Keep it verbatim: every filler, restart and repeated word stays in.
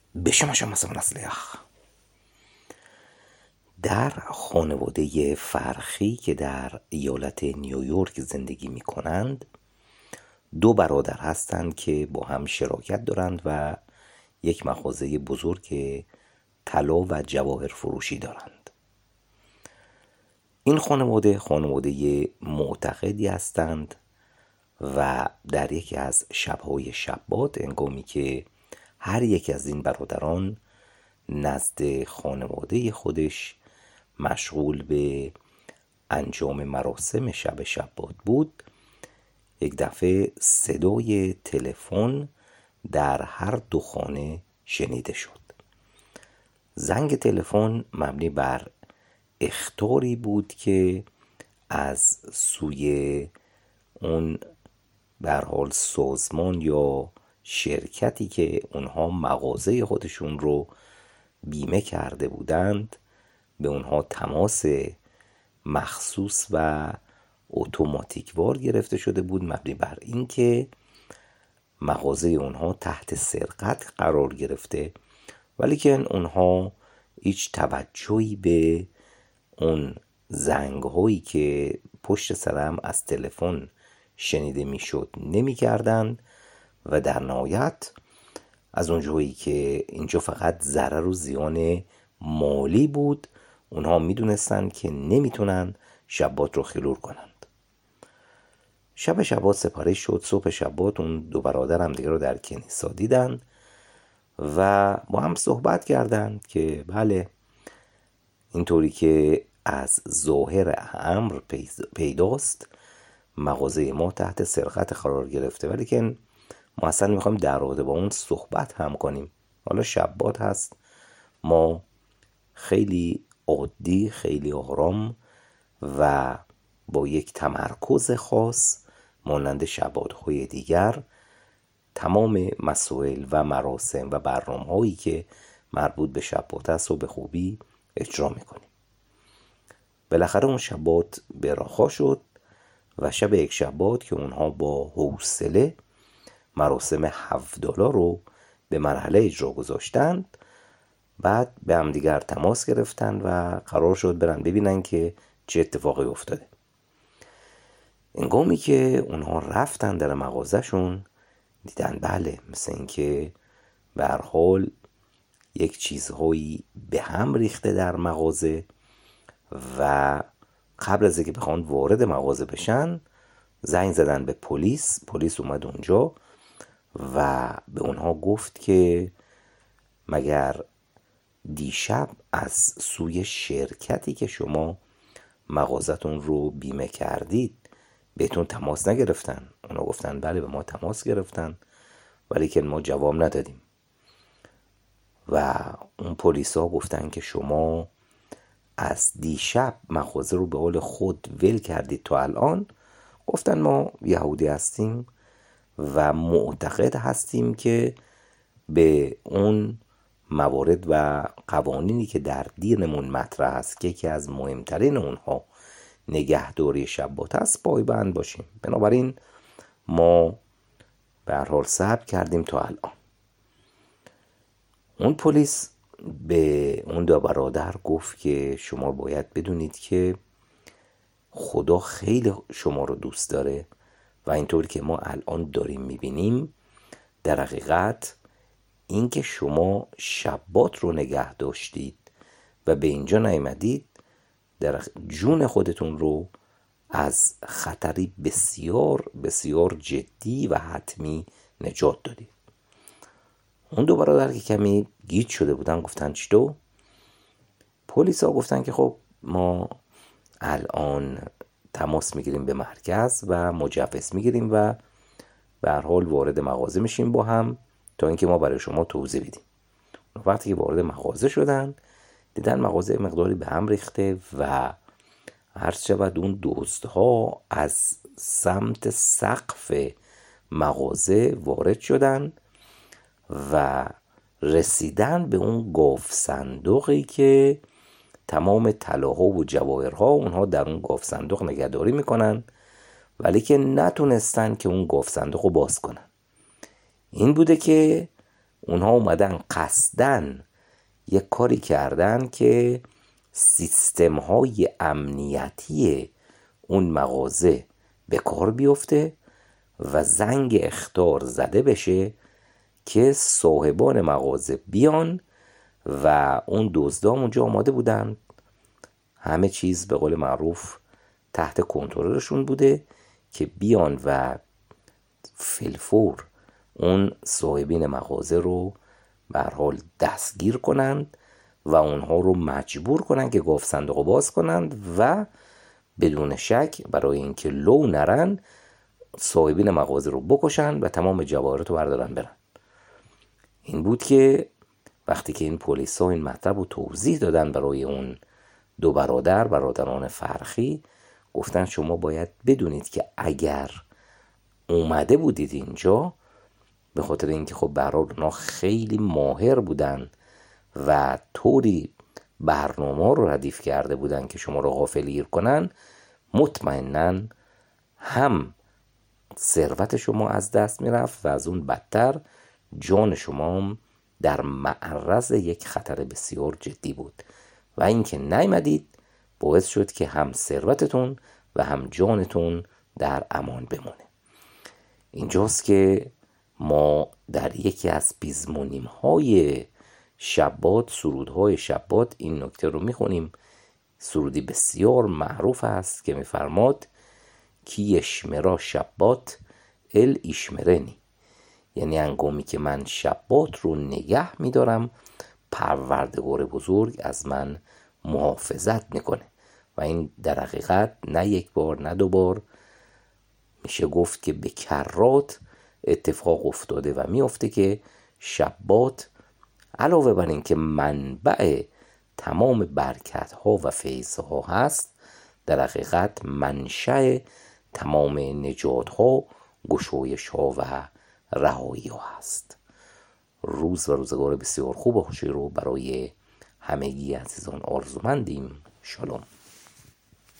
بشمشم مثلا اسلیخ. در خانواده فرخی که در ایالت نیویورک زندگی می کنند دو برادر هستند که با هم شراکت دارند و یک مغازه بزرگ طلا و جواهر فروشی دارند. این خانواده خانواده معتقدی هستند و در یکی از شب‌های شبات، هنگامی که هر یک از این برادران نزد خانواده خودش مشغول به انجام مراسم شب شبات بود، یک دفعه صدای تلفن در هر دو خانه شنیده شد. زنگ تلفن مبنی بر اخطاری بود که از سوی اون به هر حال سازمان یا شرکتی که اونها مغازه خودشون رو بیمه کرده بودند به اونها تماس مخصوص و اتوماتیک وار گرفته شده بود، مبنی بر اینکه مغازه اونها تحت سرقت قرار گرفته، ولی که اونها هیچ توجهی به اون زنگ هایی که پشت سرم از تلفن شنیده میشد نمی کردن و در نهایت از اونجایی که اینجا فقط ضرر و زیان مالی بود، اونها میدونستن که نمیتونن شبات رو خلور کنند. شب شبات سپاری شد. صبح شبات اون دو برادر هم دیگه رو در کنیسا دیدن و با هم صحبت کردند که بله، اینطوری که از ظاهر امر پیداست مغازه ما تحت سرقت قرار گرفته، ولی که ما اصلا میخوایم در رابطه با اون صحبت هم کنیم. حالا شبات هست، ما خیلی عادی، خیلی آرام و با یک تمرکز خاص مانند شبات‌های دیگر تمام مسائل و مراسم و برنامه‌هایی که مربوط به شبات است و به خوبی اجرا میکنیم. بالاخره اون شبات به رخا شد و شب یک شبات که اونها با حوصله مراسم هفت دلار رو به مرحله اجرا گذاشتند، بعد به هم دیگر تماس گرفتن و قرار شد برن ببینن که چه اتفاقی افتاده. هنگامی که اونها رفتن در مغازهشون دیدن بله، مثل این که به هر حال یک چیزهایی به هم ریخته در مغازه و قبل از اینکه بخوان وارد مغازه بشن زنگ زدن به پلیس. پلیس اومد اونجا و به اونها گفت که مگر دیشب از سوی شرکتی که شما مغازتون رو بیمه کردید بهتون تماس نگرفتن؟ اونا گفتن بله، به ما تماس گرفتن ولی که ما جواب ندادیم. و اون پلیس ها گفتن که شما از دیشب مغازه رو به حال خود ول کردید تا الان؟ گفتن ما یهودی هستیم و معتقد هستیم که به اون موارد و قوانینی که در دینمون مطرح است که یکی از مهمترین اونها نگهداری شبات است پایبند باشیم. بنابراین ما به هر حال صبر کردیم تا الان. اون پلیس به اون دو برادر گفت که شما باید بدونید که خدا خیلی شما رو دوست داره و اینطور که ما الان داریم میبینیم در حقیقت اینکه شما شبات رو نگه داشتید و به اینجا نیامدید در جون خودتون رو از خطری بسیار بسیار جدی و حتمی نجات دادید. اون دو برادر که کمی گیج شده بودن گفتن چطور؟ پلیس ها گفتن که خب ما الان تماس میگیریم به مرکز و مجوز میگیریم و به هر حال وارد مغازه میشیم با هم تا اینکه ما برای شما توضیح بدیم. وقتی که وارد مغازه شدن دیدن مغازه مقداری به هم ریخته و هر شود اون دزدها از سمت سقف مغازه وارد شدن و رسیدن به اون گاف صندوقی که تمام طلاها و جواهرها اونها در اون گاف صندوق نگهداری میکنن، ولی که نتونستن که اون گاف صندوق رو باز کنن. این بوده که اونها اومدن قصدن یک کاری کردن که سیستم های امنیتی اون مغازه به کار بیفته و زنگ اخطار زده بشه که صاحبان مغازه بیان و اون دزدا اونجا آماده بودن، همه چیز به قول معروف تحت کنترلشون بوده که بیان و فیلفور اون صاحبین مغازه رو به هر حال دستگیر کنند و اونها رو مجبور کنند که قفل صندوق رو باز کنند و بدون شک برای اینکه لو نرن صاحبین مغازه رو بکشن و تمام جواهرات رو بردارن برن. این بود که وقتی که این پلیس ها این مطلب رو توضیح دادن برای اون دو برادر برادران فرخی، گفتن شما باید بدونید که اگر اومده بودید اینجا، به خاطر اینکه خب به هر حال اونا خیلی ماهر بودن و طوری برنامه رو ردیف کرده بودن که شما رو غافلگیر کنن، مطمئناً هم ثروت شما از دست میرفت و از اون بدتر جان شما در معرض یک خطر بسیار جدی بود و اینکه نیامدید باعث شد که هم ثروتتون و هم جانتون در امان بمونه. اینجاست که ما در یکی از پیزمونیم های شبات، سرودهای شبات، این نکته رو میخونیم. سرودی بسیار معروف است که میفرماد کی یشمرا شبات ال ایشمرنی، یعنی انگامی که من شبات رو نگه میدارم پروردگار بزرگ از من محافظت میکنه. و این در حقیقت نه یک بار نه دو بار میشه گفت که به کرات اتفاق افتاده و میفته که شبات علاوه بر این که منبع تمام برکت ها و فیض ها هست، در حقیقت منشأ تمام نجات ها، گشایش ها و رهایی ها هست. روز و روزگار بسیار خوب و خوشی رو برای همگی عزیزان آرزومندیم. شالوم.